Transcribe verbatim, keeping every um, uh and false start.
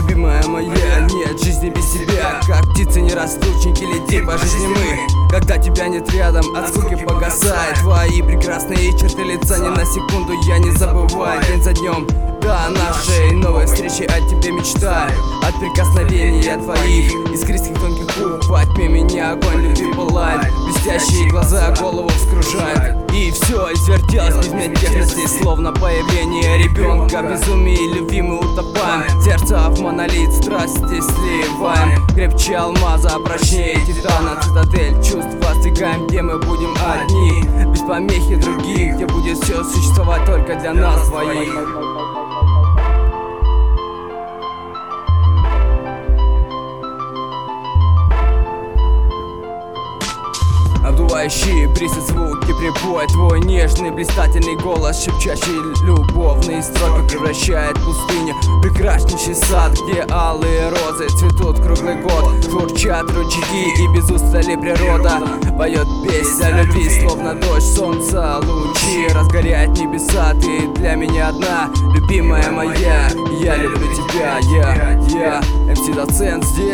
любимая моя, нет жизни без тебя. Как птицы неразлучники, летим по жизни мы. Когда тебя нет рядом, от скуки погасает. Твои прекрасные черты лица ни на секунду я не забываю. День за днем до нашей новой встречи о тебе мечтаю. От прикосновения твоих искристых тонких губ во тьме меня огонь любви пылает. Блестящие глаза голову вскружают. И все извертелось без безмятежности, словно появление ребенка. В безумии любви мы утопаем, сердца в монолит, страсти сливаем. Крепче алмаза, прочнее титана, цитадель чувств воздвигаем, где мы будем одни, без помехи других, где будет все существовать только для нас двоих. Обдувающие брисы, звуки прибоя, твой нежный блистательный голос, шепчащий любовные строки, превращает пустыню в прекраснейший сад, где алые розы цветут круглый год. Журчат ручейки и без устали природа поет песнь о любви, словно дождь, солнца, лучи разгоряют небеса. Ты для меня одна, любимая моя, я люблю тебя, я, я, эм си Доцент здесь.